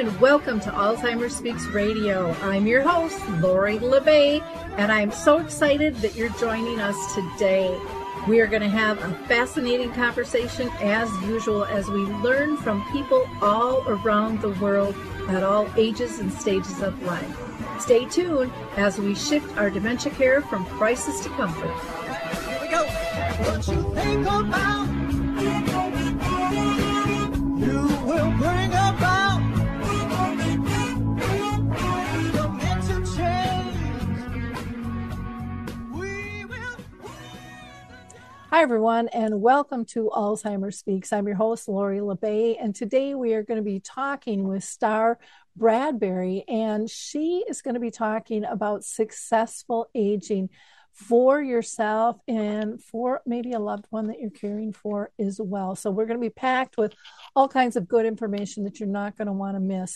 and welcome to Alzheimer's Speaks Radio. I'm your host, Lori LeBay, and I'm so excited that you're joining us today. We are going to have a fascinating conversation as usual as we learn from people all around the world at all ages and stages of life. Stay tuned as we shift our dementia care from crisis to comfort. Here we go. What you think about, you will bring about dementia change. We will. Hi, everyone, and welcome to Alzheimer's Speaks. I'm your host, Lori LeBay, and today we are going to be talking with Star Bradbury, and she is going to be talking about successful aging for yourself and for maybe a loved one that you're caring for as well. So we're going to be packed with all kinds of good information that you're not going to want to miss.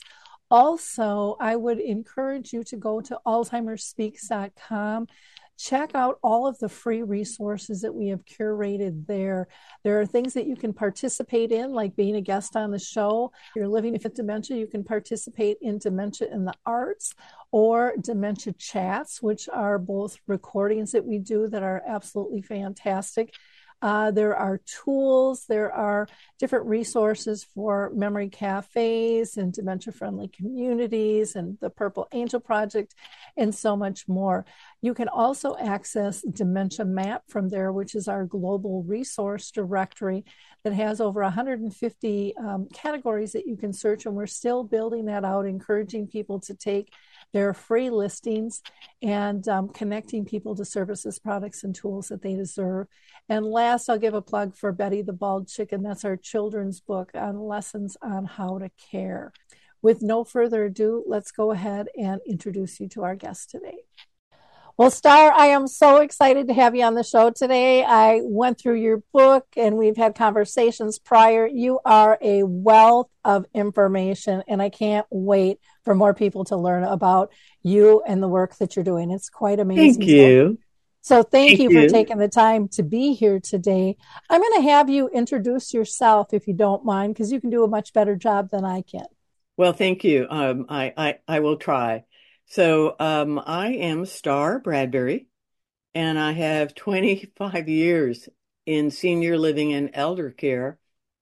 Also, I would encourage you to go to alzheimersspeaks.com. Check out all of the free resources that we have curated there. There are things that you can participate in, like being a guest on the show. If you're living with dementia, you can participate in Dementia in the Arts or Dementia Chats, which are both recordings that we do that are absolutely fantastic. There are tools, there are different resources for memory cafes and dementia-friendly communities and the Purple Angel Project and so much more. You can also access Dementia Map from there, which is our global resource directory that has over 150 categories that you can search, and we're still building that out, encouraging people to take their free listings and connecting people to services, products, and tools that they deserve. And last, I'll give a plug for Betty the Bald Chicken. That's our children's book on lessons on how to care. With no further ado, let's go ahead and introduce you to our guest today. Well, Star, I am so excited to have you on the show today. I went through your book and we've had conversations prior. You are a wealth of information, and I can't wait for more people to learn about you and the work that you're doing. It's quite amazing. Thank you. So thank you for taking the time to be here today. I'm going to have you introduce yourself if you don't mind, because you can do a much better job than I can. Well, thank you. I will try. So I am Star Bradbury, and I have 25 years in senior living and elder care.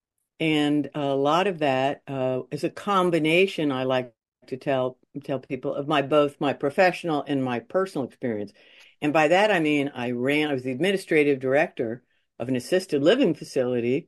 And a lot of that is a combination, I like to tell people, of both my professional and my personal experience. And by that, I mean, I was the administrative director of an assisted living facility,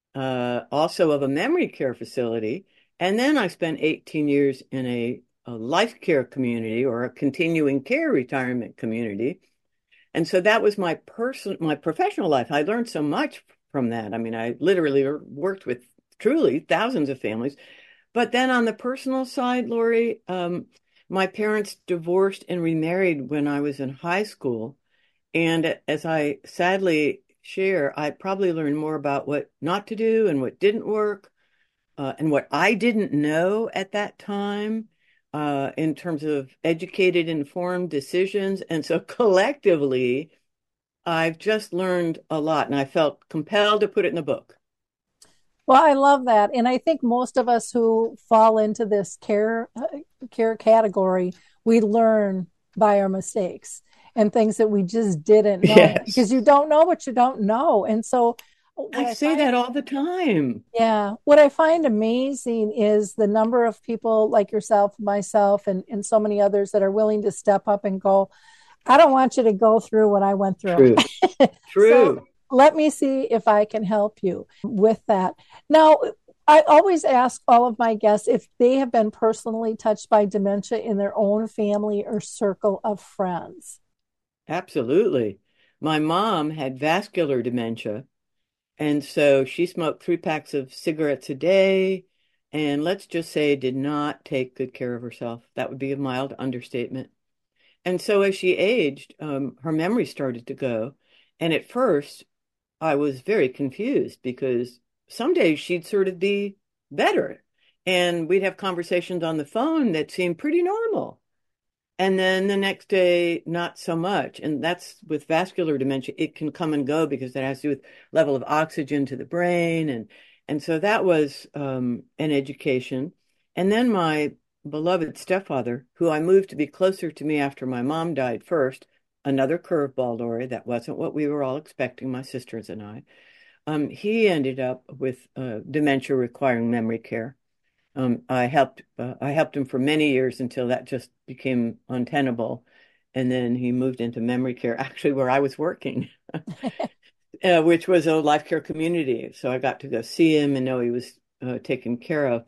also of a memory care facility. And then I spent 18 years in a life care community, or a continuing care retirement community. And so that was my professional life. I learned so much from that. I mean, I literally worked with truly thousands of families. But then on the personal side, Lori, my parents divorced and remarried when I was in high school. And as I sadly share, I probably learned more about what not to do and what didn't work, and what I didn't know at that time, in terms of educated, informed decisions. And so collectively, I've just learned a lot, and I felt compelled to put it in the book. Well, I love that. And I think most of us who fall into this care category, we learn by our mistakes and things that we just didn't know. Yes. Because you don't know what you don't know. And so I say that all the time. Yeah. What I find amazing is the number of people like yourself, myself, and so many others that are willing to step up and go, I don't want you to go through what I went through. True. So let me see if I can help you with that. Now, I always ask all of my guests if they have been personally touched by dementia in their own family or circle of friends. Absolutely. My mom had vascular dementia. And so she smoked 3 packs of cigarettes a day, and let's just say did not take good care of herself. That would be a mild understatement. And so as she aged, her memory started to go. And at first, I was very confused because some days she'd sort of be better. And we'd have conversations on the phone that seemed pretty normal. And then the next day, not so much. And that's with vascular dementia. It can come and go because that has to do with level of oxygen to the brain. And so that was an education. And then my beloved stepfather, who I moved to be closer to me after my mom died first, another curveball, Lori, that wasn't what we were all expecting, my sisters and I. He ended up with dementia requiring memory care. I helped him for many years until that just became untenable. And then he moved into memory care, actually where I was working, which was a life care community. So I got to go see him and know he was taken care of.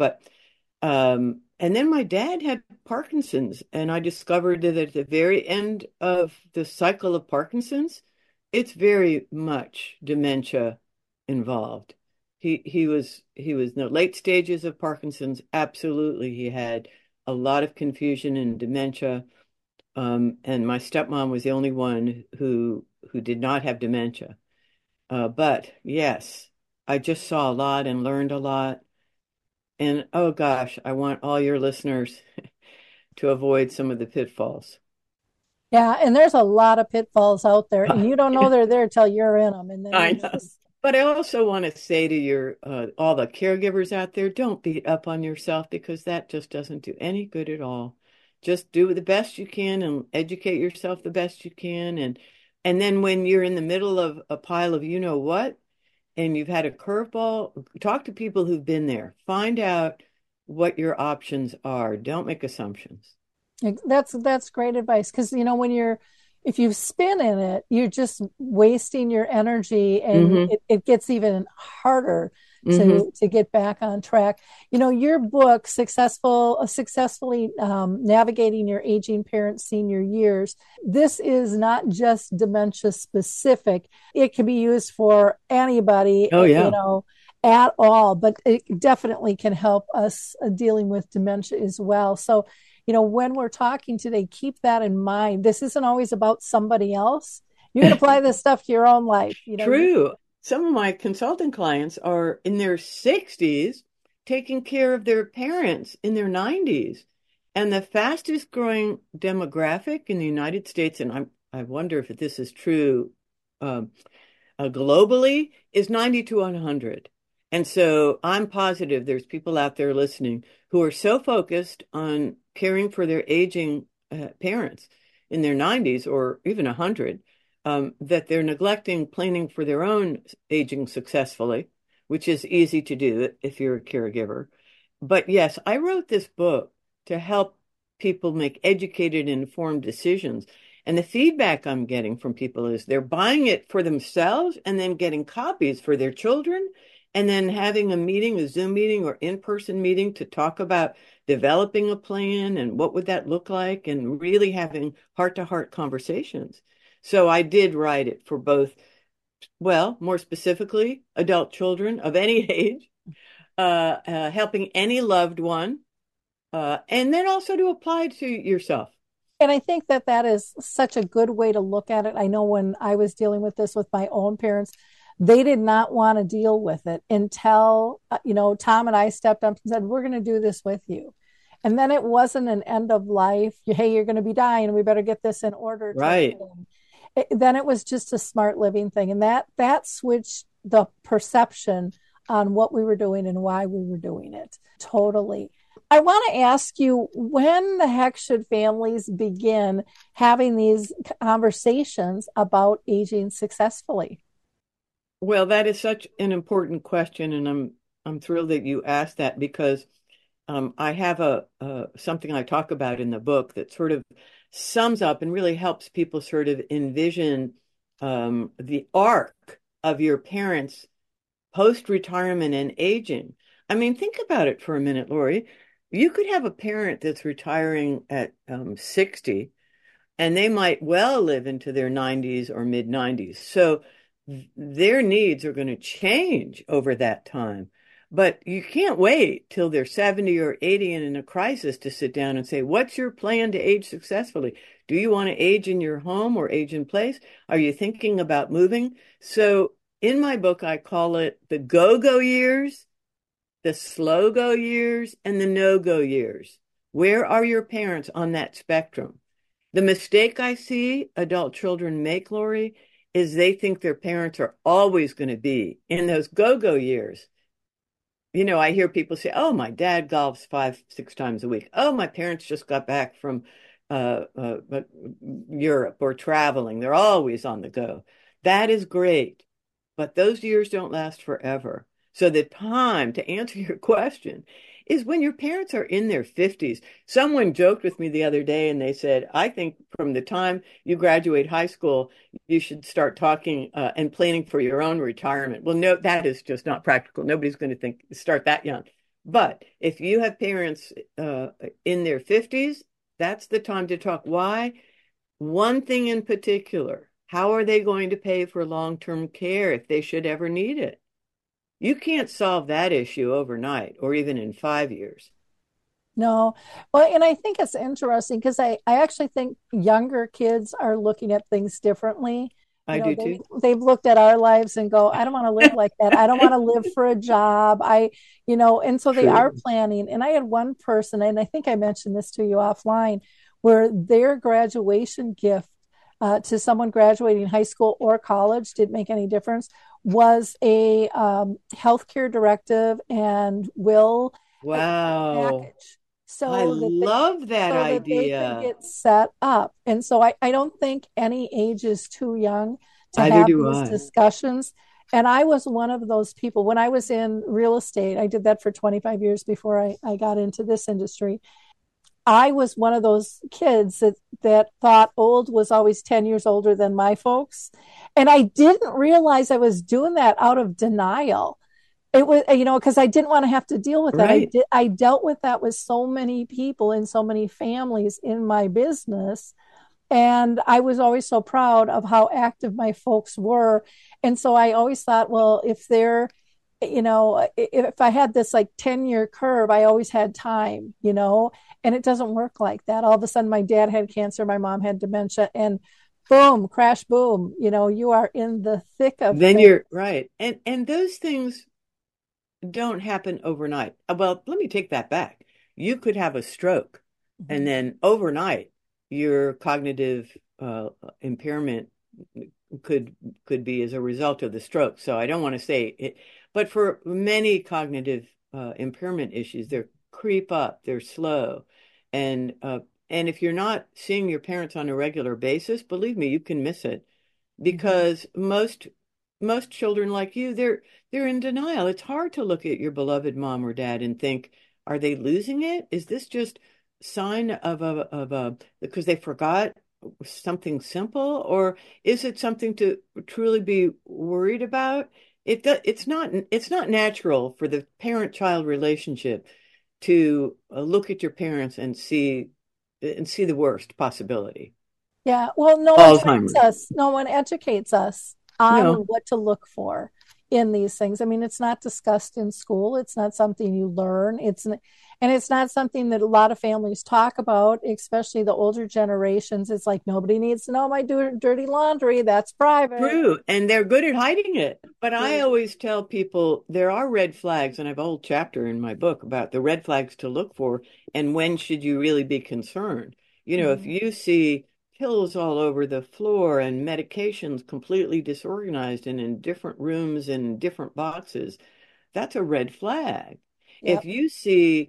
And then my dad had Parkinson's, and I discovered that at the very end of the cycle of Parkinson's, it's very much dementia involved. He was in the late stages of Parkinson's. Absolutely, he had a lot of confusion and dementia. And my stepmom was the only one who did not have dementia. But yes, I just saw a lot and learned a lot. And oh gosh, I want all your listeners to avoid some of the pitfalls. Yeah, and there's a lot of pitfalls out there, and you don't know they're there till you're in them, and then I you know. just But I also want to say to your all the caregivers out there, don't beat up on yourself because that just doesn't do any good at all. Just do the best you can and educate yourself the best you can. And then when you're in the middle of a pile of you know what, and you've had a curveball, talk to people who've been there. Find out what your options are. Don't make assumptions. that's great advice because when you're if you spin in it, you're just wasting your energy, and Hmm. it gets even harder Hmm. to get back on track. Your book, successfully navigating your aging parents' senior years. This is not just dementia specific; it can be used for anybody, Oh yeah. at all. But it definitely can help us dealing with dementia as well. So when we're talking today, keep that in mind. This isn't always about somebody else. You can apply this stuff to your own life. True. Some of my consulting clients are in their 60s taking care of their parents in their 90s. And the fastest growing demographic in the United States, and I wonder if this is true um, globally, is 90 to 100. And so I'm positive there's people out there listening who are so focused on caring for their aging parents in their 90s or even 100 that they're neglecting planning for their own aging successfully, which is easy to do if you're a caregiver. But yes, I wrote this book to help people make educated and informed decisions. And the feedback I'm getting from people is they're buying it for themselves and then getting copies for their children and then having a meeting, a Zoom meeting or in-person meeting to talk about developing a plan and what would that look like and really having heart-to-heart conversations. So I did write it for both, well, more specifically, adult children of any age, helping any loved one, and then also to apply to yourself. And I think that is such a good way to look at it. I know when I was dealing with this with my own parents, they did not want to deal with it until, Tom and I stepped up and said, we're going to do this with you. And then it wasn't an end of life. Hey, you're going to be dying. We better get this in order type Right. thing. Then it was just a smart living thing. And that switched the perception on what we were doing and why we were doing it. Totally. I want to ask you, when the heck should families begin having these conversations about aging successfully? Well, that is such an important question, and I'm thrilled that you asked that because I have a something I talk about in the book that sort of sums up and really helps people sort of envision the arc of your parents post-retirement and aging. I mean, think about it for a minute, Lori. You could have a parent that's retiring at 60 and they might well live into their 90s or mid 90s. So their needs are going to change over that time. But you can't wait till they're 70 or 80 and in a crisis to sit down and say, what's your plan to age successfully? Do you want to age in your home or age in place? Are you thinking about moving? So in my book, I call it the go-go years, the slow-go years, and the no-go years. Where are your parents on that spectrum? The mistake I see adult children make, Lori, is they think their parents are always going to be in those go-go years. I hear people say, "Oh, my dad golfs 5, 6 times a week. Oh, my parents just got back from Europe or traveling. They're always on the go." That is great, but those years don't last forever. So the time to answer your question is when your parents are in their 50s. Someone joked with me the other day and they said, "I think from the time you graduate high school, you should start talking and planning for your own retirement." Well, no, that is just not practical. Nobody's going to start that young. But if you have parents in their 50s, that's the time to talk. Why? One thing in particular, how are they going to pay for long-term care if they should ever need it? You can't solve that issue overnight or even in 5 years. No. Well, and I think it's interesting because I actually think younger kids are looking at things differently. I do too. They've looked at our lives and go, I don't want to live like that. I don't want to live for a job. And so they are True. planning. And I had one person, and I think I mentioned this to you offline, where their graduation gift to someone graduating high school or college, didn't make any difference, was a healthcare directive and will Wow. package I love that so that they could idea. get set up. And so I don't think any age is too young to Either have do these I. discussions. And I was one of those people when I was in real estate. I did that for 25 years before I got into this industry. I was one of those kids that thought old was always 10 years older than my folks. And I didn't realize I was doing that out of denial. It was, because I didn't want to have to deal with that. Right. I dealt with that with so many people and so many families in my business. And I was always so proud of how active my folks were. And so I always thought, well, if I had this like 10-year curve, I always had time, and it doesn't work like that. All of a sudden, my dad had cancer, my mom had dementia, and boom, crash, boom, you are in the thick of Then things. you're right. And those things don't happen overnight. Well, let me take that back. You could have a stroke, and Mhm. then overnight, your cognitive impairment could could be as a result of the stroke. So I don't want to say it, but for many cognitive impairment issues, they creep up, they're slow, and uh, and if you're not seeing your parents on a regular basis, believe me, you can miss it Mhm. because most children like you, they're in denial. It's hard to look at your beloved mom or dad and think, are they losing it? Is this just sign of a because they forgot something simple, or is it something to truly be worried about? It's not natural for the parent-child relationship to look at your parents and see the worst possibility. Yeah, well, no one trains Alzheimer's. us. No one educates us on No. what to look for in these things. I mean, it's not discussed in school. It's not something you learn. And it's not something that a lot of families talk about, especially the older generations. It's like nobody needs to know my dirty laundry. That's private. True, and they're good at hiding it. But I True. always tell people there are red flags, and I have a whole chapter in my book about the red flags to look for and when should you really be concerned. If Mhm. you see pills all over the floor and medications completely disorganized and in different rooms and different boxes, that's a red flag. If Yep. you see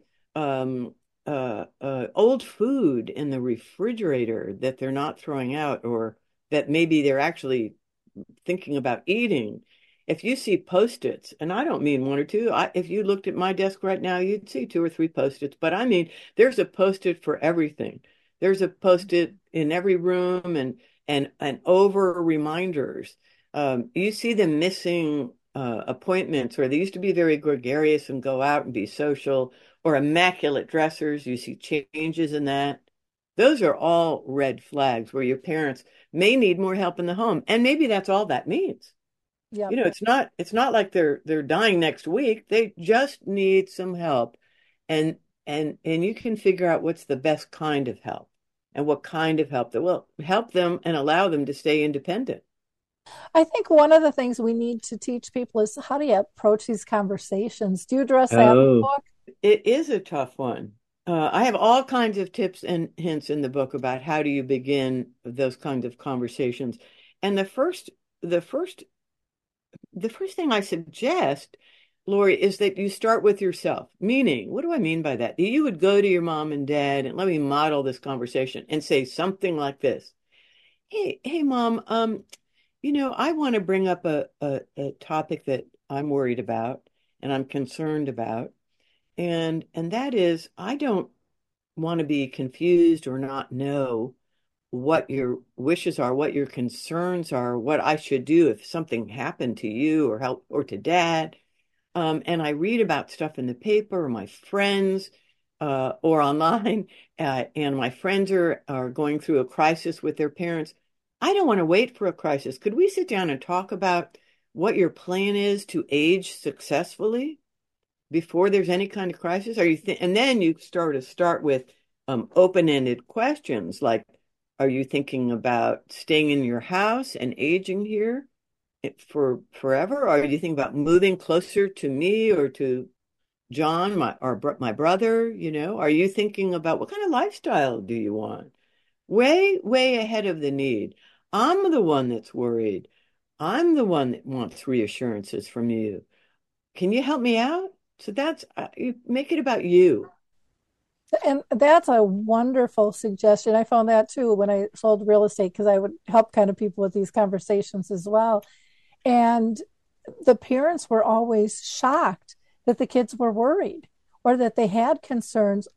old food in the refrigerator that they're not throwing out or that maybe they're actually thinking about eating, if you see post-its, and I don't mean one or two, if you looked at my desk right now, you'd see two or three post-its, but I mean, there's a post-it for everything. There's a post-it in every room and over reminders. You see them missing appointments where they used to be very gregarious and go out and be social, or immaculate dressers. You see changes in that. Those are all red flags where your parents may need more help in the home. And maybe that's all that means. Yep. It's not like they're dying next week. They just need some help. And and you can figure out what's the best kind of help and what kind of help that will help them and allow them to stay independent. I think one of the things we need to teach people is how do you approach these conversations? Do you address that in the Oh, book? it is a tough one. I have all kinds of tips and hints in the book about how do you begin those kinds of conversations. And the first thing I suggest, Lori, is that you start with yourself. Meaning, what do I mean by that? You would go to your mom and dad, and let me model this conversation and say something like this. Hey, mom, I want to bring up a topic that I'm worried about and I'm concerned about. And that is, I don't want to be confused or not know what your wishes are, what your concerns are, what I should do if something happened to you or help or to dad. And I read about stuff in the paper, or my friends, or online, and my friends are going through a crisis with their parents. I don't want to wait for a crisis. Could we sit down and talk about what your plan is to age successfully before there's any kind of crisis? And then you start with open-ended questions like, are you thinking about staying in your house and aging here for forever? Or are you thinking about moving closer to me or to John, my brother? Are you thinking about what kind of lifestyle do you want? Way, way ahead of the need. I'm the one that's worried. I'm the one that wants reassurances from you. Can you help me out? So you make it about you. And that's a wonderful suggestion. I found that too when I sold real estate because I would help kind of people with these conversations as well. And the parents were always shocked that the kids were worried or that they had concerns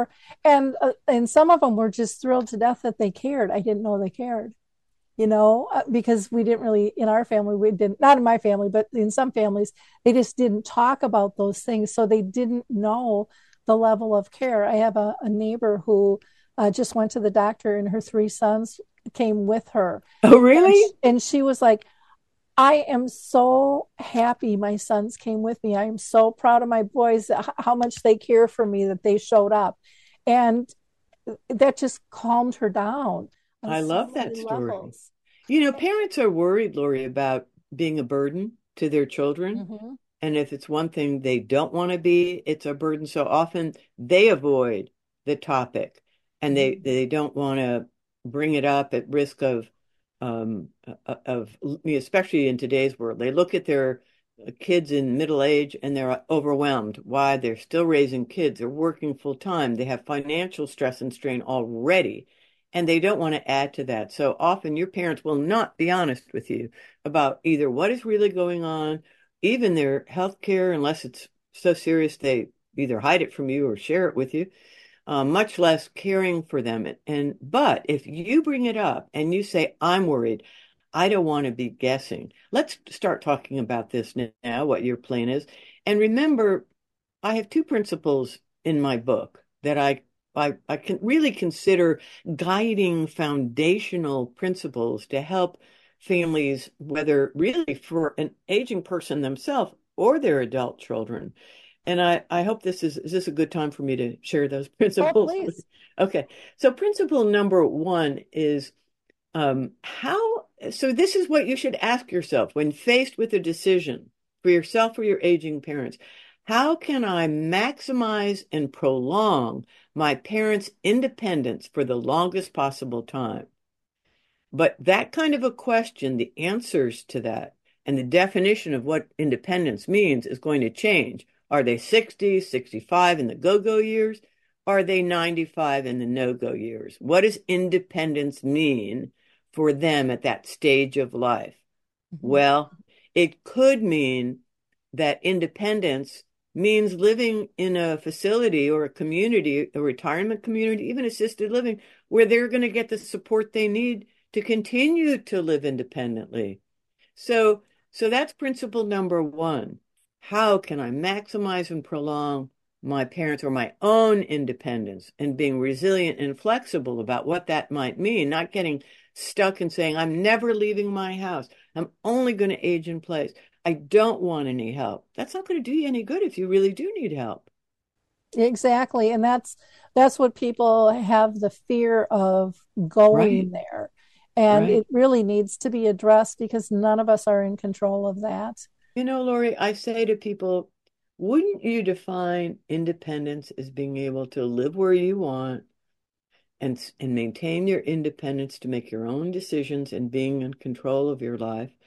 and some of them were just thrilled to death that they cared. I didn't know they cared, because we didn't really, in our family, we didn't, not in my family, but in some families, they just didn't talk about those things. So they didn't know the level of care. I have a neighbor who just went to the doctor and her three sons came with her. Oh, really? And she was like, I am so happy my sons came with me. I am so proud of my boys, how much they care for me, that they showed up. And that just calmed her down on I so love that many story. levels. Parents are worried, Lori, about being a burden to their children. Mm-hmm. And if it's one thing they don't want to be, it's a burden. So often they avoid the topic and they don't want to bring it up at risk of especially in today's world. They look at their kids in middle age and they're overwhelmed. Why? They're still raising kids. They're working full time. They have financial stress and strain already, and they don't want to add to that. So often your parents will not be honest with you about either what is really going on, even their health care, unless it's so serious they either hide it from you or share it with you, much less caring for them. But if you bring it up and you say, I'm worried, I don't want to be guessing. Let's start talking about this now, what your plan is. And remember, I have two principles in my book that I can really consider guiding foundational principles to help families, whether really for an aging person themselves or their adult children. And I hope is this a good time for me to share those Oh, principles? please. Okay. So principle number one is so this is what you should ask yourself when faced with a decision for yourself or your aging parents. How can I maximize and prolong my parents' independence for the longest possible time? But that kind of a question, the answers to that and the definition of what independence means is going to change. Are they 60, 65 in the go-go years? Are they 95 in the no-go years? What does independence mean for them at that stage of life? Mm-hmm. Well, it could mean that independence means living in a facility or a community, a retirement community, even assisted living, where they're going to get the support they need to continue to live independently. So that's principle number one. How can I maximize and prolong my parents or my own independence and being resilient and flexible about what that might mean, not getting stuck and saying, I'm never leaving my house. I'm only going to age in place. I don't want any help. That's not going to do you any good if you really do need help. Exactly. And that's what people have the fear of Right, going there. And right. it really needs to be addressed because none of us are in control of that. Lori, I say to people, wouldn't you define independence as being able to live where you want and maintain your independence to make your own decisions and being in control of your life,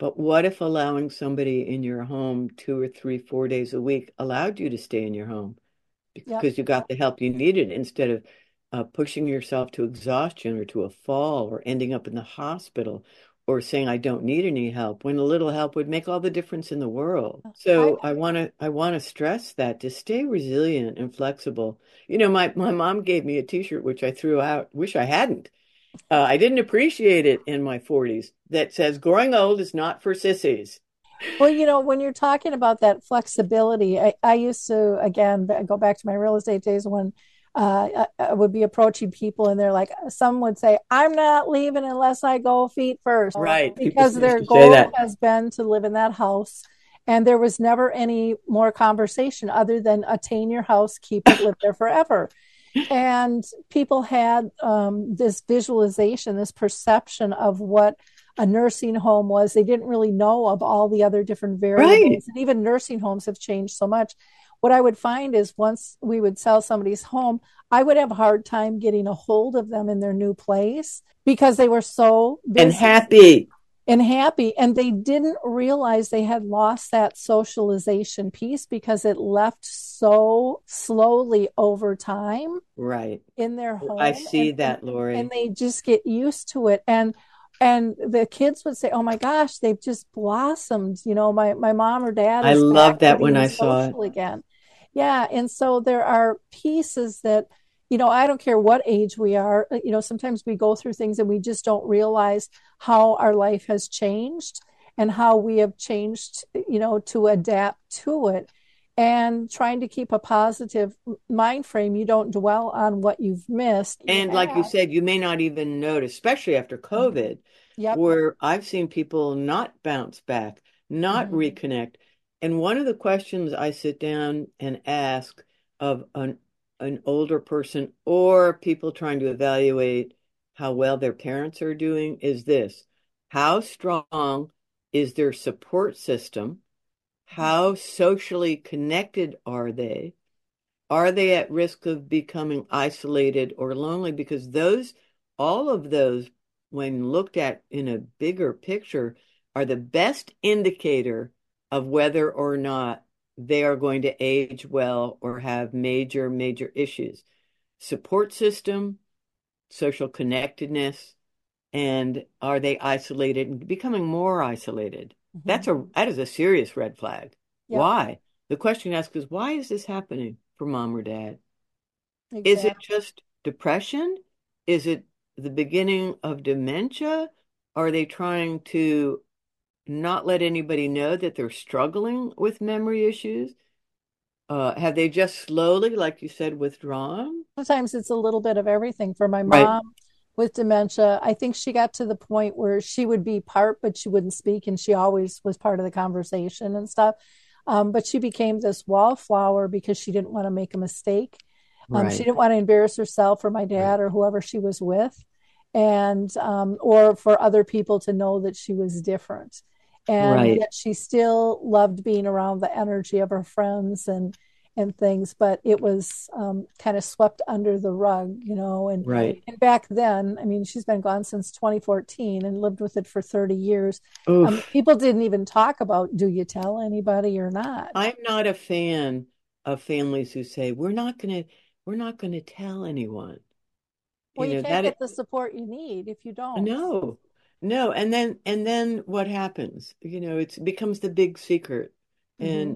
But what if allowing somebody in your home 2 or 3, 4 days a week allowed you to stay in your home Yep. because you got the help you needed instead of pushing yourself to exhaustion or to a fall or ending up in the hospital or saying I don't need any help when a little help would make all the difference in the world. I So I want to stress that to stay resilient and flexible. My mom gave me a t-shirt which I threw out, wish I hadn't. I didn't appreciate it in my 40s that says growing old is not for sissies. Well, when you're talking about that flexibility, I used to, again, go back to my real estate days when I would be approaching people and they're like, some would say, I'm not leaving unless I go feet first, Right. People because used their to say goal that. has been to live in that house. And there was never any more conversation other than attain your house, keep it, live there forever. And people had this visualization, this perception of what a nursing home was. They didn't really know of all the other different Right. variables. And even nursing homes have changed so much. What I would find is once we would sell somebody's home, I would have a hard time getting a hold of them in their new place because they were so And busy happy. and happy, and they didn't realize they had lost that socialization piece because it left so slowly over time Right. in their I home, see and that, and Lori. they just get used to it. And the kids would say, oh my gosh, they've just blossomed, my mom or dad I is back love to that when being I saw it. social again. Yeah. And so there are pieces that, I don't care what age we are, sometimes we go through things and we just don't realize how our life has changed and how we have changed, to adapt to it. And trying to keep a positive mind frame, you don't dwell on what you've missed. And like you said, you may not even notice, especially after COVID, Yep. where I've seen people not bounce back, not Mhm. reconnect. And one of the questions I sit down and ask of an older person or people trying to evaluate how well their parents are doing is this: how strong is their support system? How socially connected are they? Are they at risk of becoming isolated or lonely? Because all of those, when looked at in a bigger picture, are the best indicator of whether or not they are going to age well or have major, major issues. Support system, social connectedness, and are they isolated and becoming more isolated? Mhm. That is a serious red flag. Yep. Why? The question asked is why is this happening for mom or dad? Is it Exactly. just depression? Is it the beginning of dementia? Are they trying to not let anybody know that they're struggling with memory issues? Have they just slowly, like you said, withdrawn? Sometimes it's a little bit of everything. For my Right, mom with dementia, I think she got to the point where she would be part, but she wouldn't speak, and she always was part of the conversation and stuff. But she became this wallflower because she didn't want to make a mistake. She right, didn't want to embarrass herself or my right, dad or whoever she was with, and or for other people to know that she was different. And right, yet she still loved being around the energy of her friends and things, but it was kind of swept under the rug, right. and back then, I mean, she's been gone since 2014 and lived with it for 30 years. Oof. People didn't even talk about, do you tell anybody or not? I'm not a fan of families who say we're not gonna tell anyone. Well, You you know can't get that the support you need if you don't. no, no, and then what happens? It becomes the big secret, Mm-hmm. and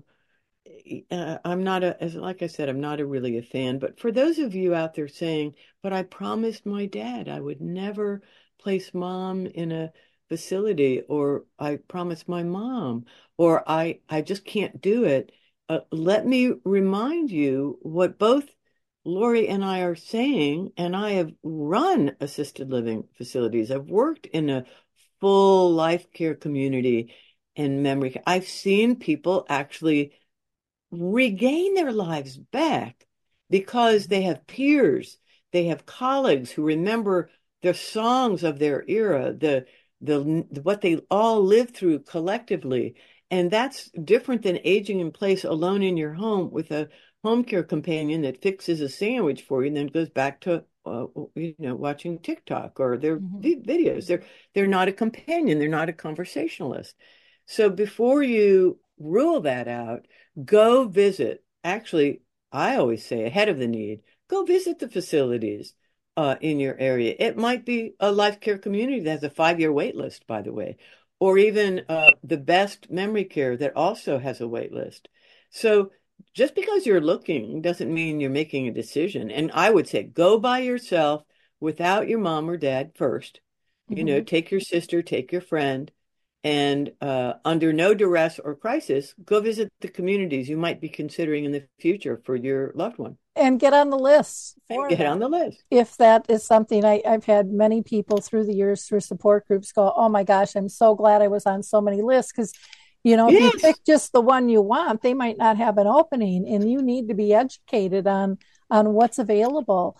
I'm not a, as like I said, I'm not a really a fan. But for those of you out there saying, "But I promised my dad I would never place mom in a facility," or "I promised my mom," or "I just can't do it," let me remind you what both Lori and I are saying, and I have run assisted living facilities. I've worked in a full life care community and memory care. I've seen people actually regain their lives back because they have peers, they have colleagues who remember the songs of their era, the what they all lived through collectively. And that's different than aging in place alone in your home with home care companion that fixes a sandwich for you and then goes back to watching TikTok or their videos. They're not a companion. They're not a conversationalist. So before you rule that out, go visit. Actually, I always say ahead of the need, go visit the facilities in your area. It might be a life care community that has a 5-year wait list, by the way, or even the best memory care that also has a wait list. So just because you're looking doesn't mean you're making a decision. And I would say go by yourself without your mom or dad first. Mm-hmm. Take your sister, take your friend, and under no duress or crisis, go visit the communities you might be considering in the future for your loved one. And get on the list And for get them. on the list. If that is something I've had many people through the years through support groups go, oh my gosh, I'm so glad I was on so many lists because, if you Yes. pick just the one you want, they might not have an opening, and you need to be educated on what's available.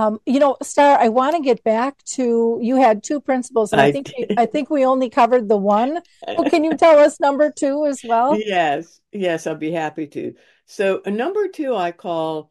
Star, I want to get back to you had two principles, and I I did. think we only covered the one. Well, can you tell us number two as well? Yes, I'll be happy to. So, a number two I call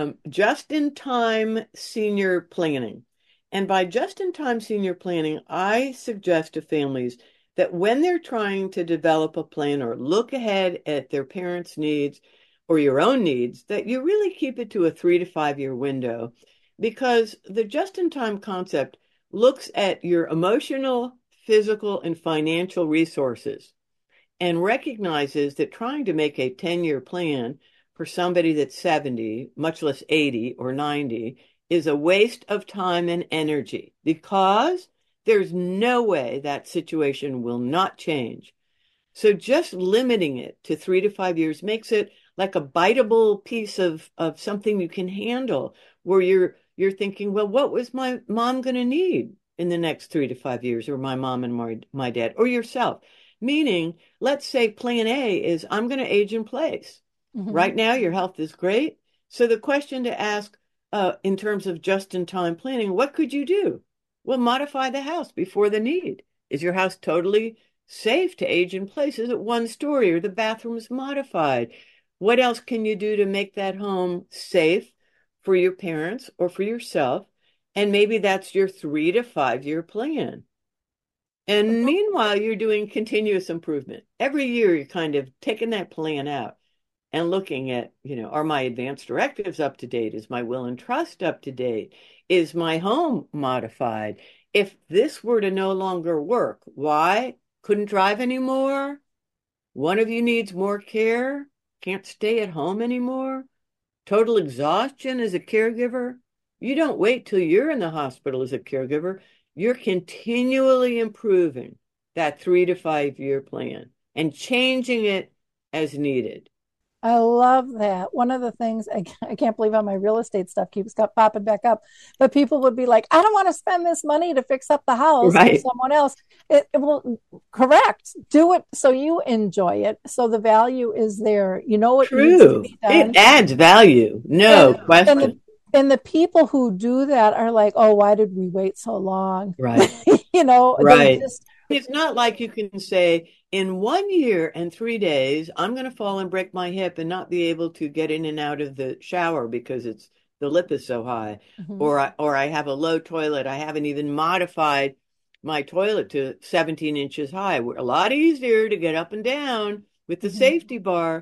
just-in-time senior planning. And by just-in-time senior planning, I suggest to families that when they're trying to develop a plan or look ahead at their parents' needs or your own needs, that you really keep it to a 3 to 5 year window because the just-in-time concept looks at your emotional, physical, and financial resources and recognizes that trying to make a 10-year plan for somebody that's 70, much less 80 or 90, is a waste of time and energy because there's no way that situation will not change. So just limiting it to 3 to 5 years makes it like a biteable piece of something you can handle where you're thinking, well, what was my mom going to need in the next 3 to 5 years, or my mom and my dad, or yourself? Meaning, let's say plan A is I'm going to age in place. Mm-hmm. Right now, your health is great. So the question to ask in terms of just-in-time planning, what could you do? Well, modify the house before the need. Is your house totally safe to age in place? Is it one story or the bathroom is modified? What else can you do to make that home safe for your parents or for yourself? And maybe that's your 3 to 5 year plan. And meanwhile, you're doing continuous improvement. Every year, you're kind of taking that plan out and looking at, are my advance directives up to date? Is my will and trust up to date? Is my home modified? If this were to no longer work, why? Couldn't drive anymore? One of you needs more care? Can't stay at home anymore? Total exhaustion as a caregiver? You don't wait till you're in the hospital as a caregiver. You're continually improving that 3 to 5 year plan and changing it as needed. I love that. One of the things I can't believe how my real estate stuff keeps popping back up, but people would be like, I don't want to spend this money to fix up the house for Right. someone else. It will correct. Do it so you enjoy it. So the value is there. You know what needs to True. be It done. adds value. No And and the question. and the people who do that are like, oh, why did we wait so long? Right. They Right. just It's not like you can say, in 1 year and 3 days, I'm going to fall and break my hip and not be able to get in and out of the shower because the lip is so high, Mhm, or I have a low toilet. I haven't even modified my toilet to 17 inches high. We're a lot easier to get up and down with the mhm. safety bar.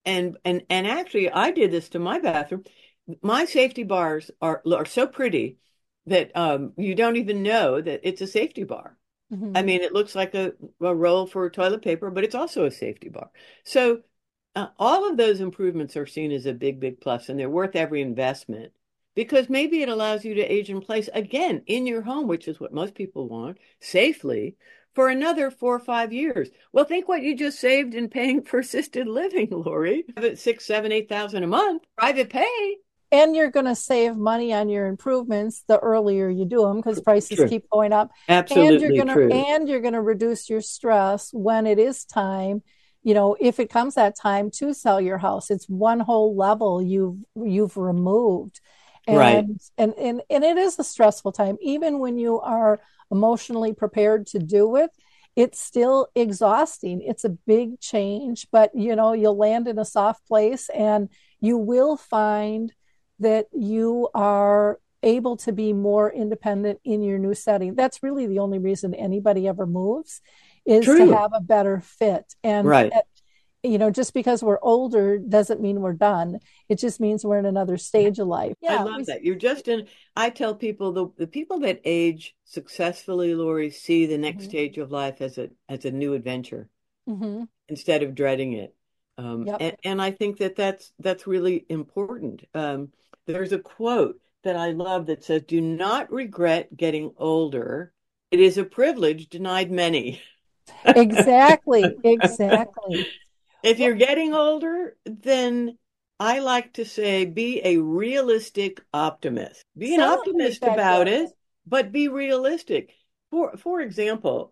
And actually, I did this to my bathroom. My safety bars are so pretty that you don't even know that it's a safety bar. I Mhm. mean, it looks like a roll for toilet paper, but it's also a safety bar. So all of those improvements are seen as a big, big plus, and they're worth every investment because maybe it allows you to age in place again in your home, which is what most people want, safely for another 4 or 5 years. Well, think what you just saved in paying for assisted living, Lori. Have it 6, 7, 8,000 a month, private pay. And you're going to save money on your improvements the earlier you do them because prices True. keep going up. Absolutely true. And you're gonna reduce your stress when it is time. If it comes that time to sell your house, it's one whole level you've removed, Right. and it is a stressful time, even when you are emotionally prepared to do it. it's still exhausting. It's a big change, but you'll land in a soft place and you will find that you are able to be more independent in your new setting. That's really the only reason anybody ever moves, is to True. have a better fit. And Right. just because we're older doesn't mean we're done. It just means we're in another stage of life. I Yeah, love that. You're just in, I tell people the people that age successfully, Lori, see the next mm-hmm. stage of life as a new adventure Mm-hmm. instead of dreading it. Yep. And I think that that's really important. There's a quote that I love that says, "Do not regret getting older. It is a privilege denied many." Exactly. Exactly. If Well, you're getting older, then I like to say be a realistic optimist. Be an sound like optimist that about good. it, but be realistic. For example,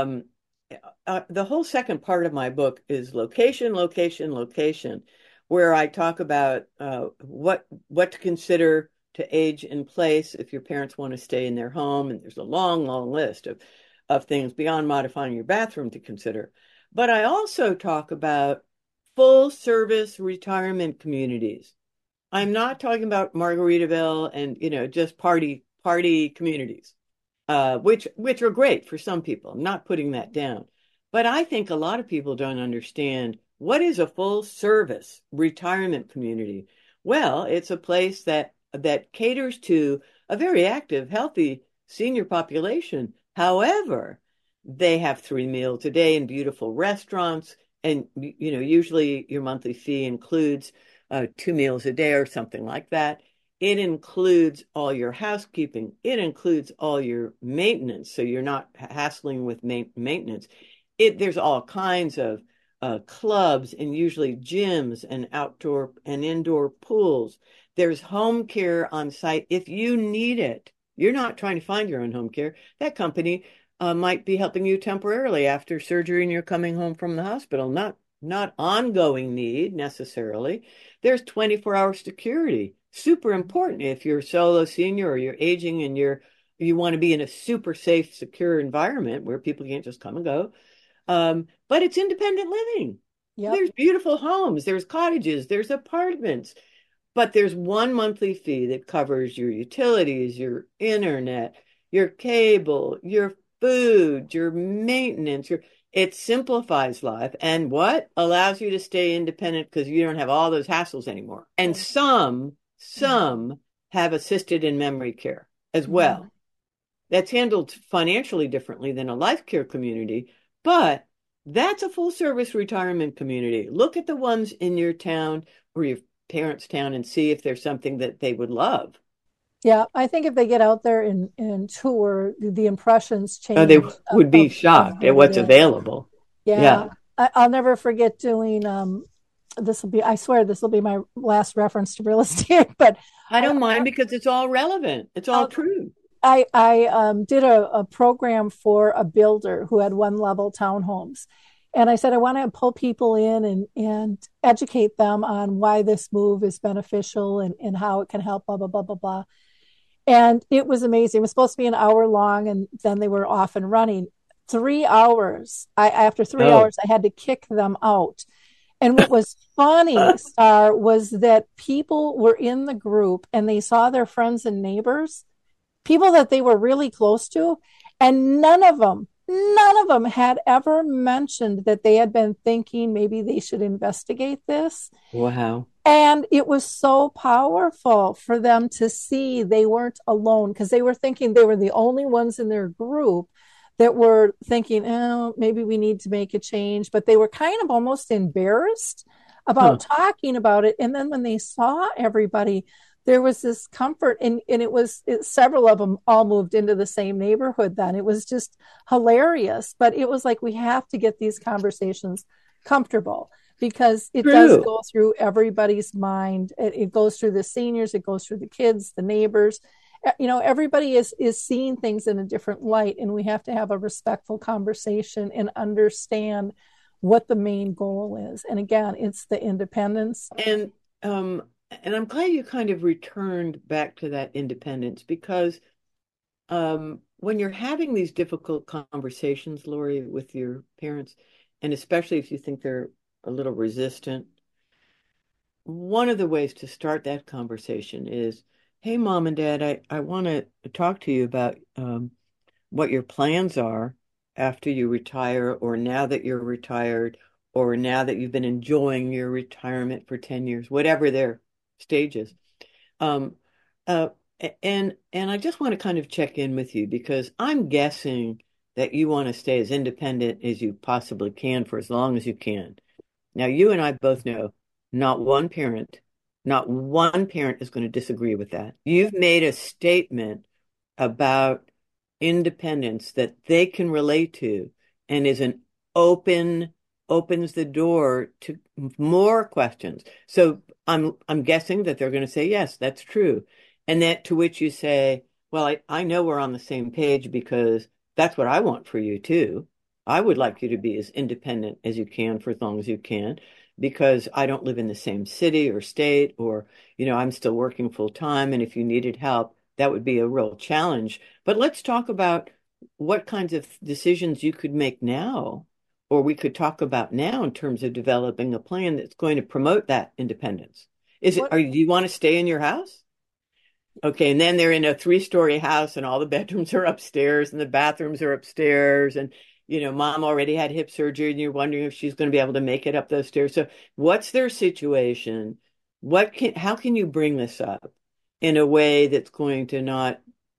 the whole second part of my book is location, location, location, where I talk about what to consider to age in place if your parents want to stay in their home, and there's a long, long list of things beyond modifying your bathroom to consider. But I also talk about full service retirement communities. I'm not talking about Margaritaville and, just party communities, which are great for some people. I'm not putting that down. But I think a lot of people don't understand what is a full service retirement community. Well, it's a place that caters to a very active, healthy senior population. However, they have 3 meals a day in beautiful restaurants, and usually your monthly fee includes 2 meals a day or something like that. It includes all your housekeeping. It includes all your maintenance, so you're not hassling with maintenance. There's all kinds of clubs and usually gyms and outdoor and indoor pools. There's home care on site if you need it. You're not trying to find your own home care. That company might be helping you temporarily after surgery and you're coming home from the hospital. Not ongoing need necessarily. There's 24-hour security. Super important if you're a solo senior or you're aging and you want to be in a super safe, secure environment where people can't just come and go. But it's independent living. Yep. There's beautiful homes, there's cottages, there's apartments, but there's one monthly fee that covers your utilities, your internet, your cable, your food, your maintenance, it simplifies life and what allows you to stay independent because you don't have all those hassles anymore. And some have assisted in memory care as Mm-hmm. well. That's handled financially differently than a life care community, but that's a full service retirement community. Look at the ones in your town or your parents' town and see if there's something that they would love. Yeah, I think if they get out there and tour, the impressions They change would be of shocked at what it what's is. available. Yeah, Yeah. I'll never forget doing this will be, I swear this will be my last reference to real estate, but I I don't mind because it's all relevant. It's all I'll, true. I did a program for a builder who had one level townhomes. And I said, I want to pull people in and educate them on why this move is beneficial and how it can help, blah, blah, blah, blah, blah. And it was amazing. It was supposed to be an hour long, and then they were off and running. 3 hours. After three Oh, hours, I had to kick them out. And what was funny, Star, was that people were in the group and they saw their friends and neighbors, people that they were really close to, and none of them had ever mentioned that they had been thinking maybe they should investigate this. wow. And it was so powerful for them to see they weren't alone because they were thinking they were the only ones in their group that were thinking, oh, maybe we need to make a change. But they were kind of almost embarrassed Huh. about talking about it. And then when they saw everybody, there was this comfort. And several of them all moved into the same neighborhood then. It was just hilarious. But it was like, we have to get these conversations comfortable because it does True. go through everybody's mind. It goes through the seniors, it goes through the kids, the neighbors. Everybody is seeing things in a different light, and we have to have a respectful conversation and understand what the main goal is. And again, it's the independence. And um and I'm glad you kind of returned back to that independence because when you're having these difficult conversations, Lori, with your parents, and especially if you think they're a little resistant, one of the ways to start that conversation is, hey, mom and dad, I want to talk to you about what your plans are after you retire, or now that you're retired, or now that you've been enjoying your retirement for 10 years, whatever their stage is. Um, uh, and I just want to kind of check in with you because I'm guessing that you want to stay as independent as you possibly can for as long as you can. Now, you and I both know not one parent, not one parent is going to disagree with that. You've made a statement about independence that they can relate to and is an open opens the door to more questions. So I'm guessing that they're going to say, yes, that's true. And that to which you say, well, I know we're on the same page because that's what I want for you too. I would like you to be as independent as you can for as long as you can, because I don't live in the same city or state, or, I'm still working full time. And if you needed help, that would be a real challenge. But let's talk about what kinds of decisions you could make now, or we could talk about now in terms of developing a plan that's going to promote that independence. Do you want to stay in your house? Okay, and then they're in a three-story house and all the bedrooms are upstairs and the bathrooms are upstairs, and mom already had hip surgery and you're wondering if she's going to be able to make it up those stairs. So what's their situation? How can you bring this up in a way that's going to not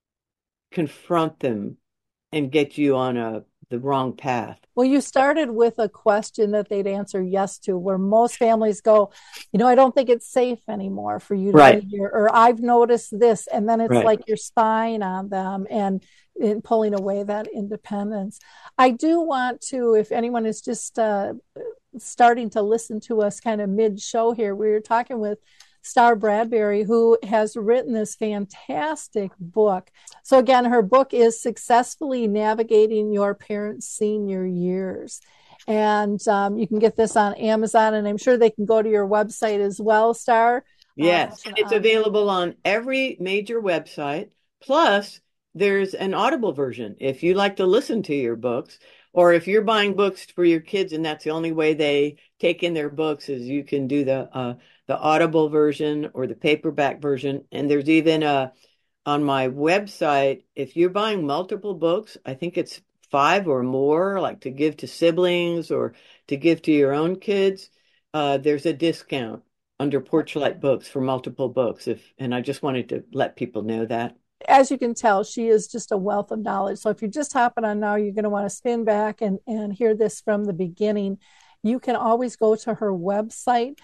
confront them and get you on the wrong path? Well, you started with a question that they'd answer yes to, where most families go, I don't think it's safe anymore for you to Right, be here, or I've noticed this. And then it's right. like you're spying on them and pulling away that independence. I do want to, if anyone is just starting to listen to us kind of mid-show here, we were talking with Star Bradbury, who has written this fantastic book. So again, her book is Successfully Navigating Your Parents' Senior Years. And you can get this on Amazon, and I'm sure they can go to your website as well, Star. Yes, and it's available on every major website. Plus, there's an Audible version if you like to listen to your books, or if you're buying books for your kids and that's the only way they take in their books is you can do the Audible version or the paperback version. And there's even on my website, if you're buying multiple books, I think it's 5 or more, like to give to siblings or to give to your own kids, there's a discount under Porchlight Books for multiple books. And I just wanted to let people know that. As you can tell, she is just a wealth of knowledge. So if you're just hopping on now, you're going to want to spin back and hear this from the beginning. You can always go to her website,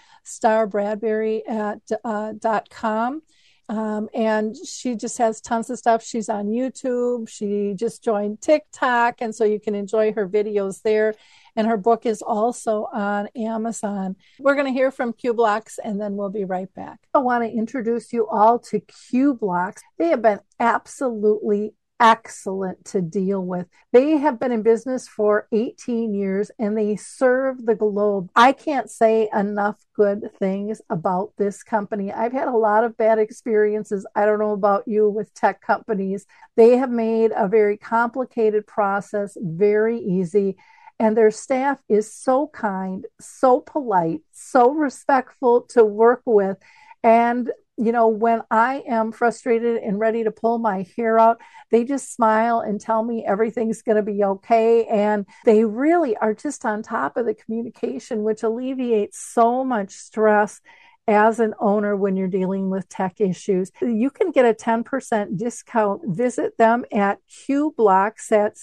starbradbury.com. And she just has tons of stuff. She's on YouTube. She just joined TikTok. And so you can enjoy her videos there. And her book is also on Amazon. We're going to hear from Cublocks, and then we'll be right back. I want to introduce you all to Cublocks. They have been absolutely excellent to deal with. They have been in business for 18 years and they serve the globe. I can't say enough good things about this company. I've had a lot of bad experiences. I don't know about you with tech companies. They have made a very complicated process very easy. And their staff is so kind, so polite, so respectful to work with. And when I am frustrated and ready to pull my hair out, they just smile and tell me everything's going to be okay. And they really are just on top of the communication, which alleviates so much stress as an owner when you're dealing with tech issues. You can get a 10% discount. Visit them at Cublocks at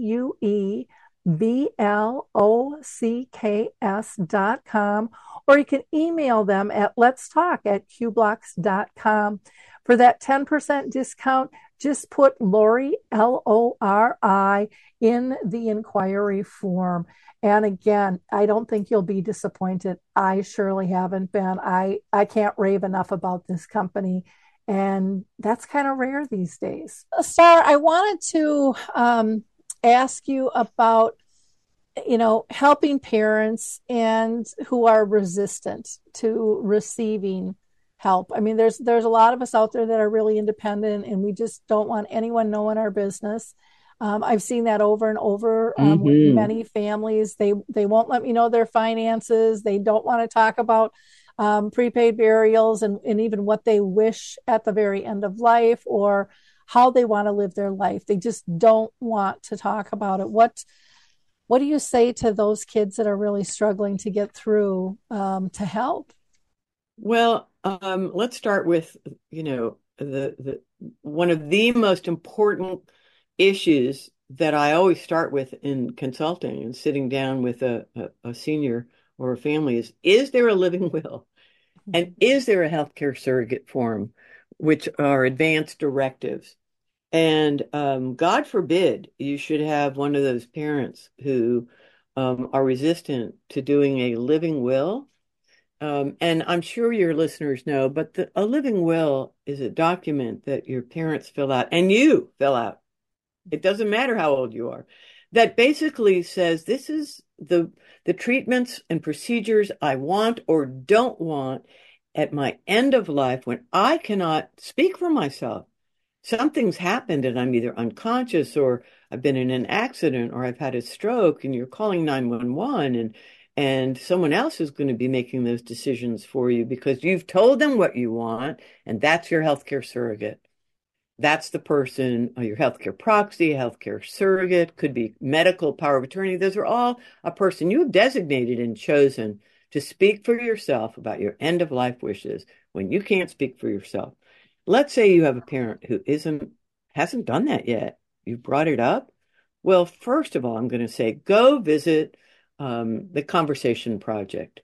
CUEBLOCKS.com, or you can email them at letstalk@cublocks.com. For that 10% discount, just put Lori, Lori, in the inquiry form. And again, I don't think you'll be disappointed. I surely haven't been. I can't rave enough about this company. And that's kind of rare these days. Star, I wanted to ask you about helping parents and who are resistant to receiving help. I mean, there's a lot of us out there that are really independent, and we just don't want anyone knowing our business. I've seen that over and over with Hmm. many families. They won't let me know their finances. They don't want to talk about prepaid burials and even what they wish at the very end of life or how they want to live their life. They just don't want to talk about it. What do you say to those kids that are really struggling to get through to help? Well, let's start with, the one of the most important issues that I always start with in consulting and sitting down with a senior or a family is there a living will? And is there a healthcare surrogate form, which are advanced directives? And God forbid you should have one of those parents who are resistant to doing a living will. And I'm sure your listeners know, but a living will is a document that your parents fill out and you fill out. It doesn't matter how old you are. That basically says this is the treatments and procedures I want or don't want at my end of life when I cannot speak for myself. Something's happened and I'm either unconscious or I've been in an accident or I've had a stroke and you're calling 911 and someone else is going to be making those decisions for you because you've told them what you want and that's your healthcare surrogate. That's the person, your healthcare proxy, healthcare surrogate, could be medical power of attorney. Those are all a person you have designated and chosen to speak for yourself about your end of life wishes when you can't speak for yourself. Let's say you have a parent who hasn't done that yet. You brought it up. Well, first of all, I'm going to say go visit the Conversation Project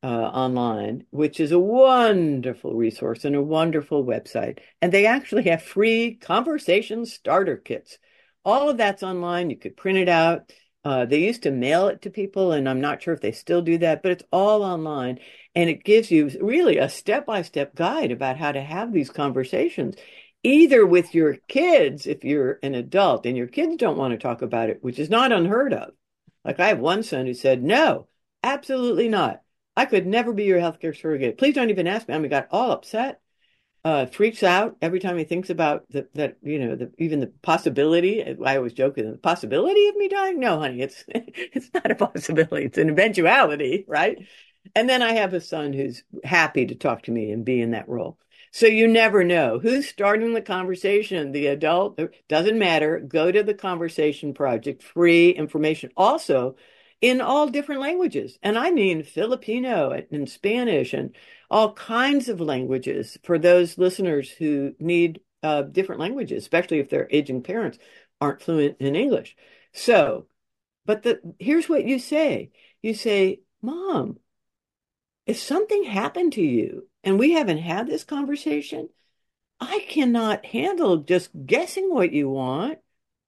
online, which is a wonderful resource and a wonderful website. And they actually have free conversation starter kits. All of that's online. You could print it out. They used to mail it to people, and I'm not sure if they still do that, but it's all online. And it gives you really a step-by-step guide about how to have these conversations, either with your kids, if you're an adult and your kids don't want to talk about it, which is not unheard of. Like I have one son who said, no, absolutely not. I could never be your healthcare surrogate. Please don't even ask me. I mean, got all upset, freaks out every time he thinks about even the possibility. I always joke with him, the possibility of me dying. No, honey, it's it's not a possibility. It's an eventuality, right? And then I have a son who's happy to talk to me and be in that role. So you never know who's starting the conversation. The adult, doesn't matter. Go to the Conversation Project, free information. Also, in all different languages. And I mean Filipino and Spanish and all kinds of languages for those listeners who need different languages, especially if their aging parents aren't fluent in English. So, but here's what you say. You say, Mom, if something happened to you and we haven't had this conversation, I cannot handle just guessing what you want.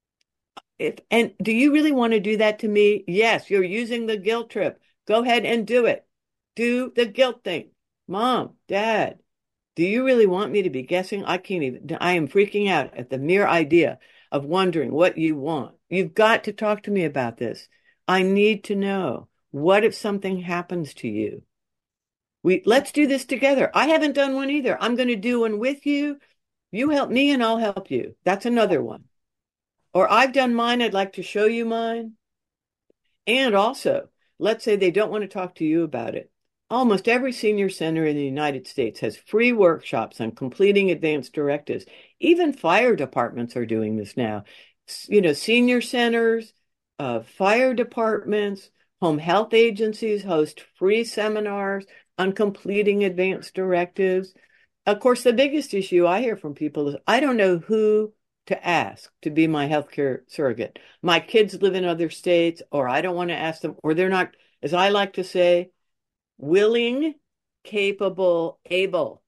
And do you really want to do that to me? Yes, you're using the guilt trip. Go ahead and do it. Do the guilt thing. Mom, Dad, do you really want me to be guessing? I am freaking out at the mere idea of wondering what you want. You've got to talk to me about this. I need to know. What if something happens to you? Let's do this together. I haven't done one either. I'm going to do one with you. You help me and I'll help you. That's another one. Or I've done mine, I'd like to show you mine. And also, let's say they don't want to talk to you about it. Almost every senior center in the United States has free workshops on completing advanced directives. Even fire departments are doing this now. Senior centers, fire departments, home health agencies host free seminars on completing advanced directives. Of course, the biggest issue I hear from people is I don't know who to ask to be my healthcare surrogate. My kids live in other states, or I don't want to ask them, or they're not, as I like to say, willing, capable, able.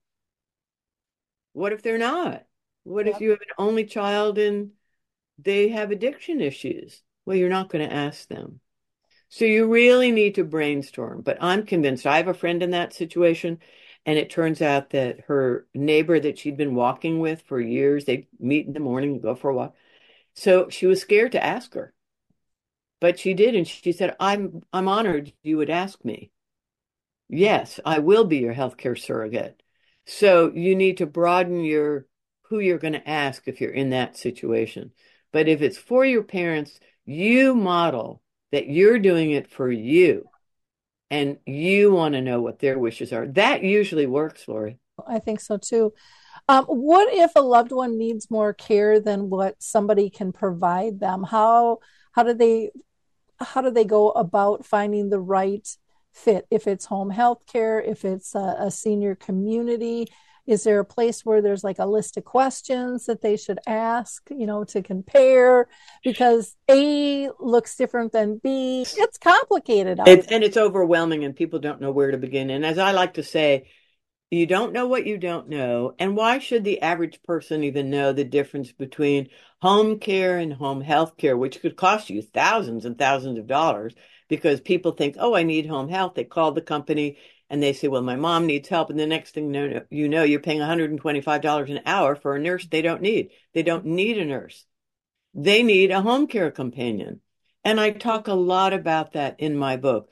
What if they're not? What if Yep. you have an only child and they have addiction issues? Well, you're not going to ask them. So you really need to brainstorm. But I'm convinced I have a friend in that situation. And it turns out that her neighbor that she'd been walking with for years, they meet in the morning and go for a walk. So she was scared to ask her, but she did. And she said, I'm honored you would ask me. Yes, I will be your healthcare surrogate. So you need to broaden your who you're going to ask if you're in that situation. But if it's for your parents, you model that you're doing it for you and you want to know what their wishes are. That usually works, Lori. I think so too. What if a loved one needs more care than what somebody can provide them? How do they how do they go about finding the right fit? If it's home health care, if it's a senior community, is there a place where there's like a list of questions that they should ask, to compare? Because A looks different than B. It's complicated out there. And it's overwhelming and people don't know where to begin. And as I like to say, you don't know what you don't know. And why should the average person even know the difference between home care and home health care, which could cost you thousands and thousands of dollars because people think, oh, I need home health. They call the company and they say, well, my mom needs help. And the next thing you know, you're paying $125 an hour for a nurse they don't need. They don't need a nurse. They need a home care companion. And I talk a lot about that in my book.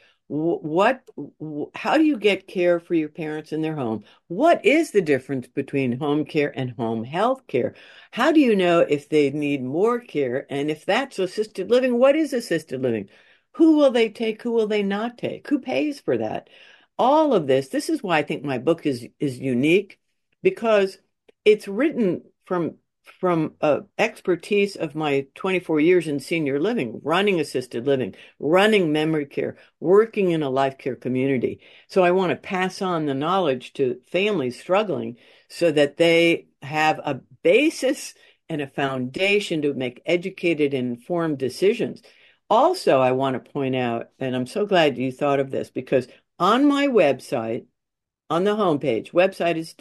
How do you get care for your parents in their home? What is the difference between home care and home health care? How do you know if they need more care? And if that's assisted living, what is assisted living? Who will they take? Who will they not take? Who pays for that? All of this is why I think my book is unique because it's written from expertise of my 24 years in senior living, running assisted living, running memory care, working in a life care community. So I want to pass on the knowledge to families struggling so that they have a basis and a foundation to make educated and informed decisions. Also, I want to point out, and I'm so glad you thought of this, because on my website, on the homepage, website is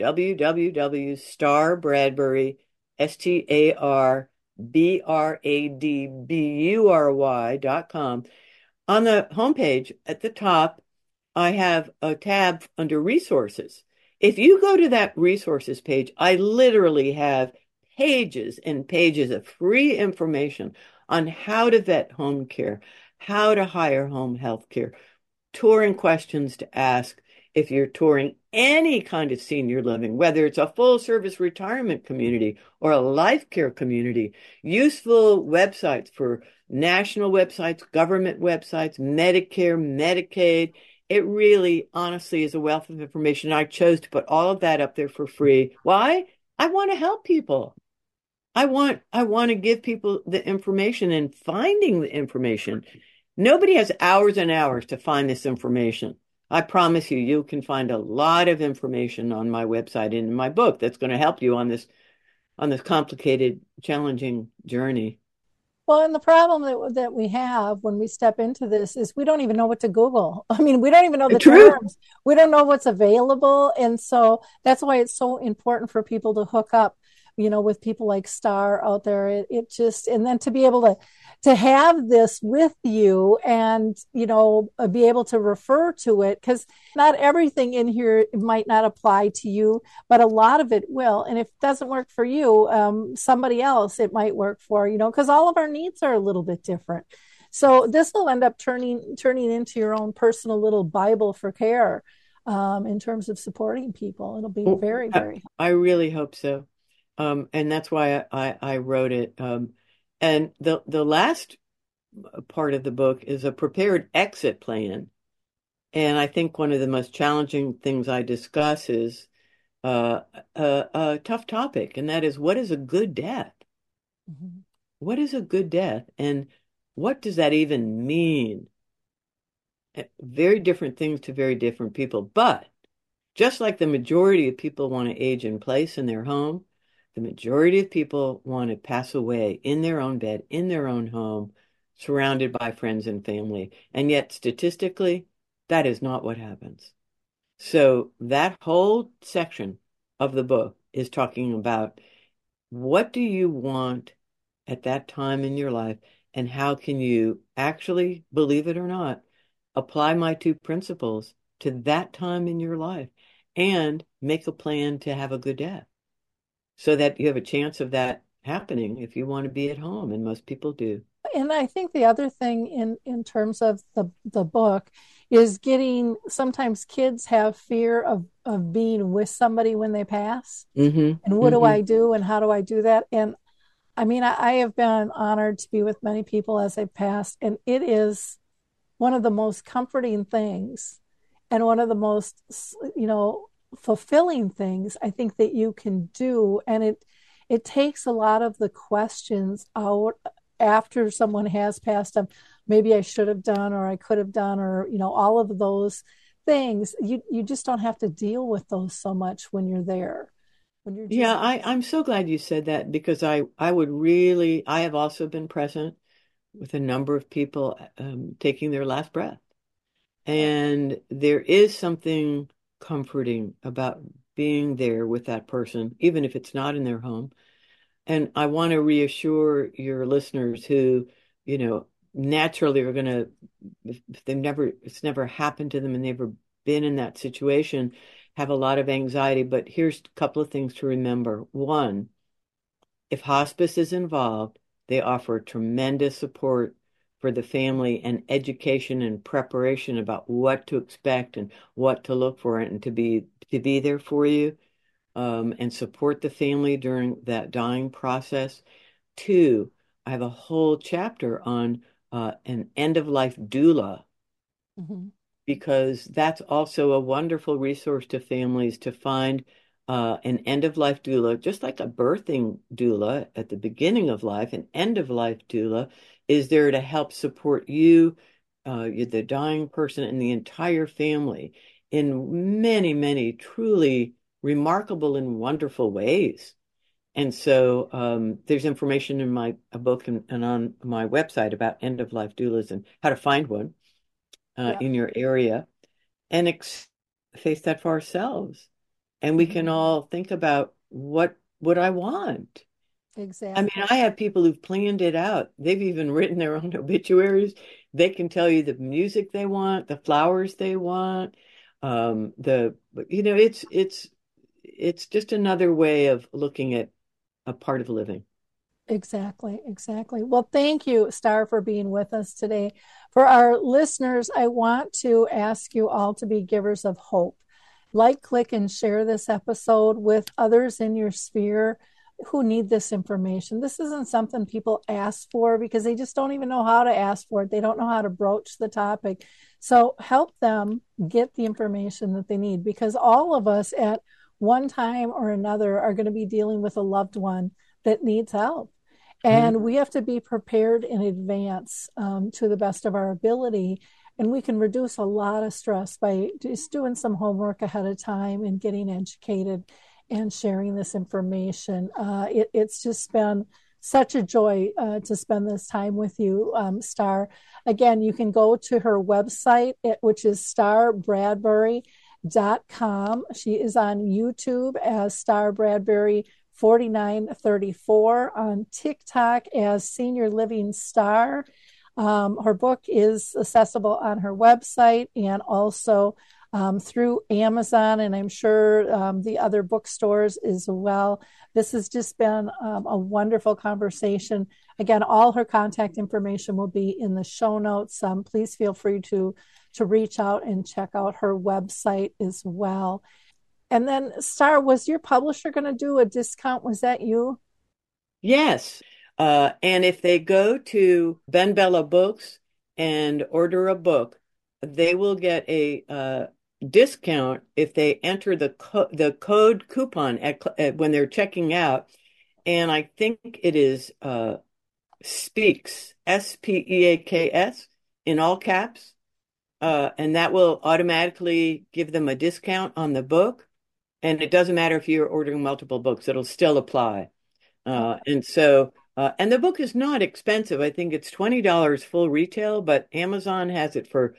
www.starbradbury.com. STARBRADBURY.com. On the homepage at the top, I have a tab under resources. If you go to that resources page, I literally have pages and pages of free information on how to vet home care, how to hire home health care, touring questions to ask if you're touring any kind of senior living, whether it's a full service retirement community or a life care community, useful websites for national websites, government websites, Medicare, Medicaid. It really, honestly, is a wealth of information. I chose to put all of that up there for free. Why? I want to help people. I want to give people the information and finding the information. Nobody has hours and hours to find this information. I promise you, you can find a lot of information on my website and in my book that's going to help you on this complicated, challenging journey. Well, and the problem that we have when we step into this is we don't even know what to Google. I mean, we don't even know the True. terms. We don't know what's available. And so that's why it's so important for people to hook up, with people like Star out there. It just, and then to be able to have this with you and, be able to refer to it, because not everything in here might not apply to you, but a lot of it will. And if it doesn't work for you, somebody else it might work for, because all of our needs are a little bit different. So this will end up turning into your own personal little Bible for care, in terms of supporting people. It'll be very, very helpful. I really hope so. And that's why I wrote it. And the last part of the book is a prepared exit plan. And I think one of the most challenging things I discuss is a tough topic, and that is, what is a good death? Mm-hmm. What is a good death? And what does that even mean? Very different things to very different people. But just like the majority of people want to age in place in their home, the majority of people want to pass away in their own bed, in their own home, surrounded by friends and family. And yet, statistically, that is not what happens. So that whole section of the book is talking about, what do you want at that time in your life, and how can you actually, believe it or not, apply my two principles to that time in your life and make a plan to have a good death, so that you have a chance of that happening if you want to be at home, and most people do. and I think the other thing in terms of the book is getting, sometimes kids have fear of being with somebody when they pass. Hmm. And what do Hmm. I do and how do I do that? And I mean, I have been honored to be with many people as they've passed, and it is one of the most comforting things and one of the most, you know, fulfilling things I think that you can do. And it takes a lot of the questions out after someone has passed up. Maybe I should have done, or I could have done, or, you know, all of those things. You just don't have to deal with those so much when you're there, when you're Yeah, just. I'm so glad you said that because I would really, I have also been present with a number of people taking their last breath. And there is something comforting about being there with that person, even if it's not in their home. And I want to reassure your listeners who, you know, naturally are going to, if they've never, it's never happened to them and they've never been in that situation, have a lot of anxiety. But here's a couple of things to remember. One, if hospice is involved, they offer tremendous support for the family and education and preparation about what to expect and what to look for and to be there for you and support the family during that dying process. Two, I have a whole chapter on an end of life doula Mhm. because that's also a wonderful resource to families to find an end of life doula, just like a birthing doula at the beginning of life, an end of life doula is there to help support you, the dying person, and the entire family in many, many truly remarkable and wonderful ways. And so there's information in my a book and on my website about end of life doulas and how to find one Yeah. in your area and face that for ourselves. And we can Mhm. all think about what would I want? I mean, Exactly. I have people who've planned it out. They've even written their own obituaries. They can tell you the music they want, the flowers they want, the you know, it's just another way of looking at a part of living. Exactly, exactly. Well, thank you, Star, for being with us today. For our listeners, I want to ask you all to be givers of hope. Like, click, and share this episode with others in your sphere who need this information. This isn't something people ask for because they just don't even know how to ask for it. They don't know how to broach the topic. So help them get the information that they need because all of us at one time or another are going to be dealing with a loved one that needs help. And Mhm. we have to be prepared in advance to the best of our ability. And we can reduce a lot of stress by just doing some homework ahead of time and getting educated and sharing this information. It's just been such a joy to spend this time with you, Star. Again, you can go to her website, which is starbradbury.com. She is on YouTube as Star Bradbury 4934, on TikTok as Senior Living Star. Her book is accessible on her website and also through Amazon, and I'm sure the other bookstores as well. This has just been a wonderful conversation. Again, all her contact information will be in the show notes. Please feel free to reach out and check out her website as well. And then, Star, was your publisher going to do a discount? Was that you? Yes. And if they go to Ben Bella Books and order a book, they will get a discount if they enter the code coupon when they're checking out. And I think it is Speaks, SPEAKS in all caps. And that will automatically give them a discount on the book. And it doesn't matter if you're ordering multiple books, it'll still apply. And the book is not expensive. I think it's $20 full retail, but Amazon has it for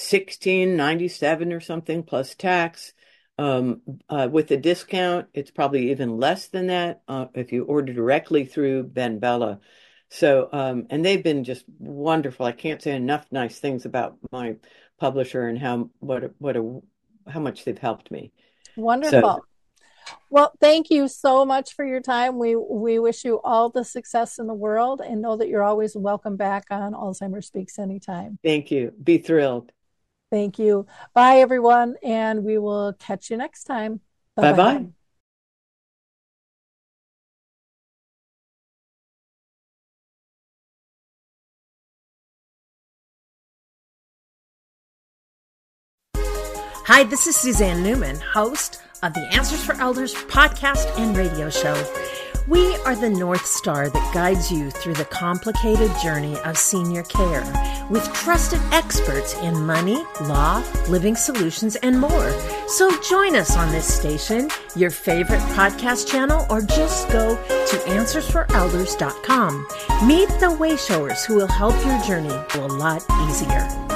16.97 or something plus tax. With the discount, it's probably even less than that if you order directly through Ben Bella. So, and they've been just wonderful. I can't say enough nice things about my publisher and how much they've helped me. So, Wonderful. Well, thank you so much for your time. We wish you all the success in the world and know that you're always welcome back on Alzheimer's Speaks anytime. Thank you. Be thrilled. Thank you. Bye, everyone, and we will catch you next time. Bye-bye. Hi, this is Suzanne Newman, host of the Answers for Elders podcast and radio show. We are the North Star that guides you through the complicated journey of senior care with trusted experts in money, law, living solutions, and more. So join us on this station, your favorite podcast channel, or just go to AnswersForElders.com. Meet the Wayshowers who will help your journey go a lot easier.